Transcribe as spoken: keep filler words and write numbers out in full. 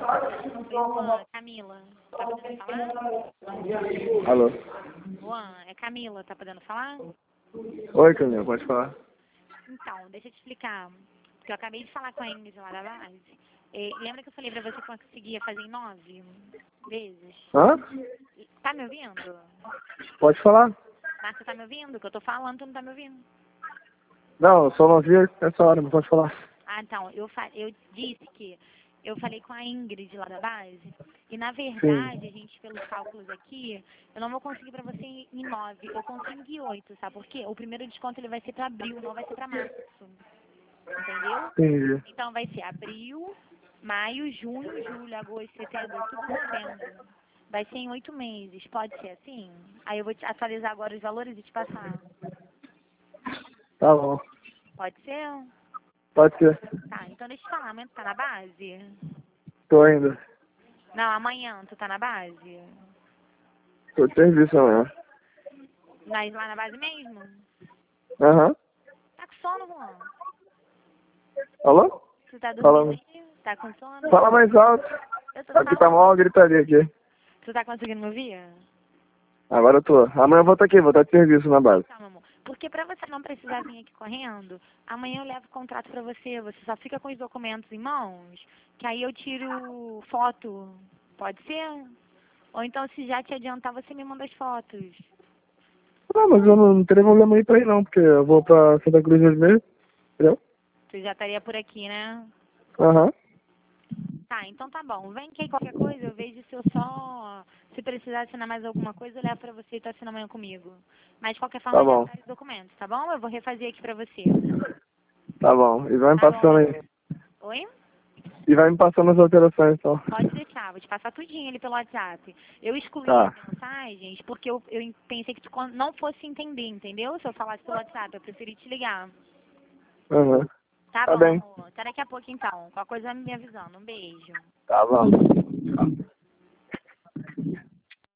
Luan, Camila, tá podendo falar? Alô? Luan, é Camila, tá podendo falar? Oi, Camila, pode falar. Então, deixa eu te explicar. Porque eu acabei de falar com a Ingrid lá da base. E, lembra que eu falei pra você que eu conseguia fazer em nove vezes? Hã? Tá me ouvindo? Pode falar. Mas você tá me ouvindo? Que eu tô falando, tu não tá me ouvindo. Não, eu só não vi essa hora, mas pode falar. Ah, então, eu, fa eu disse que eu falei com a Ingrid lá da base. E, na verdade, Sim. a gente, pelos cálculos aqui, eu não vou conseguir pra você em nove. Eu consigo em oito, sabe por quê? O primeiro desconto ele vai ser pra abril, não vai ser pra março. Entendeu? Entendi. Então, vai ser abril, maio, junho, julho, agosto, setembro, tudo novembro. Vai ser em oito meses. Pode ser assim? Aí eu vou te atualizar agora os valores e te passar. Tá bom. Pode ser? Pode ser. Tá, então deixa eu te falar. Amanhã tu tá na base? Tô ainda. Não, amanhã tu tá na base? Tô de serviço amanhã. Mas lá na base mesmo? Aham. Tá com sono, Juan? Alô? Tu tá Fala, dormindo aí? Tá com sono? fala mais alto. Eu tô Aqui tá falando. mó gritaria aqui. Tu tá conseguindo me ouvir? Agora eu tô. Amanhã eu vou estar aqui, vou estar de serviço na base. Tá, meu amor. Porque pra você não precisar vir aqui correndo, amanhã eu levo o contrato pra você. Você só fica com os documentos em mãos, que aí eu tiro foto. Pode ser? Ou então, se já te adiantar, você me manda as fotos. Não, mas eu não, não teria problema ir pra ir não, porque eu vou pra Santa Cruz hoje mesmo, entendeu? Você já estaria por aqui, né? Aham. Tá, então tá bom. Vem que aí qualquer coisa eu vejo se eu só... Se precisar assinar mais alguma coisa, eu levo pra você e tu assina amanhã comigo. Mas de qualquer forma, Tá eu já bom. trago os documentos, tá bom? Eu vou refazer aqui pra você. Tá bom. E vai me Tá bom, passando meu aí. amor. Oi? E vai me passando as alterações, então. Pode deixar, vou te passar tudinho ali pelo WhatsApp. Eu excluí Tá. as mensagens porque eu, eu pensei que tu con- não fosse entender, entendeu? Se eu falasse pelo WhatsApp, eu preferi te ligar. Aham. Tá Tá bom, bem. amor. Até daqui a pouco então. Qualquer coisa me avisando. Um beijo. Tá bom.